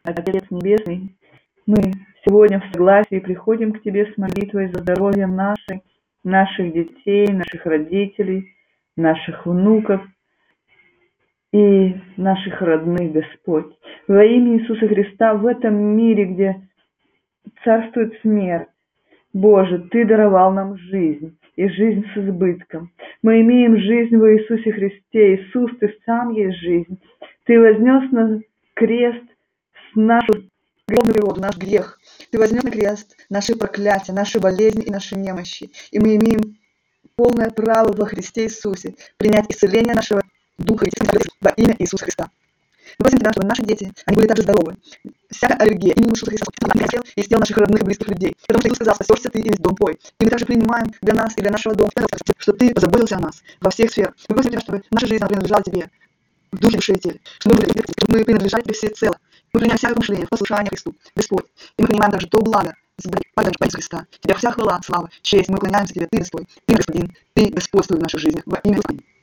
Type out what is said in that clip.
Отец Небесный, мы сегодня в согласии приходим к Тебе с молитвой за здоровье наших детей, наших родителей, наших внуков и наших родных, Господь. Во имя Иисуса Христа в этом мире, где царствует смерть, Боже, Ты даровал нам жизнь, и жизнь с избытком. Мы имеем жизнь во Иисусе Христе. Иисус, Ты сам есть жизнь. Ты вознес на крест нашу греховную природу, наш грех. Ты вознес на крест наши проклятия, наши болезни и наши немощи. И мы имеем полное право во Христе Иисусе принять исцеление нашего духа и во имя Иисуса Христа. Мы просим Тебя, чтобы наши дети, они были также здоровы. Всякая аллергия, имя Иисуса Христа, и сделал наших родных и близких людей. Потому что Иисус сказал, спасешься ты и весь дом твой. И мы также принимаем для нас и для нашего дома, что Ты позаботился о нас во всех сферах. Мы просим Тебя, чтобы наша жизнь принадлежала Тебе в духе, душе и теле. Чтобы мы принадлежали Тебе всецело. Мы принимаем всякое мышление в послушание Христу, Господь. И мы принимаем также то благо, Иисуса Христа. Тебе вся хвала, слава, честь. Мы уклоняемся Тебе, Ты Господь, Ты Господин, Ты господствуй в наших жизнях во имя Господа.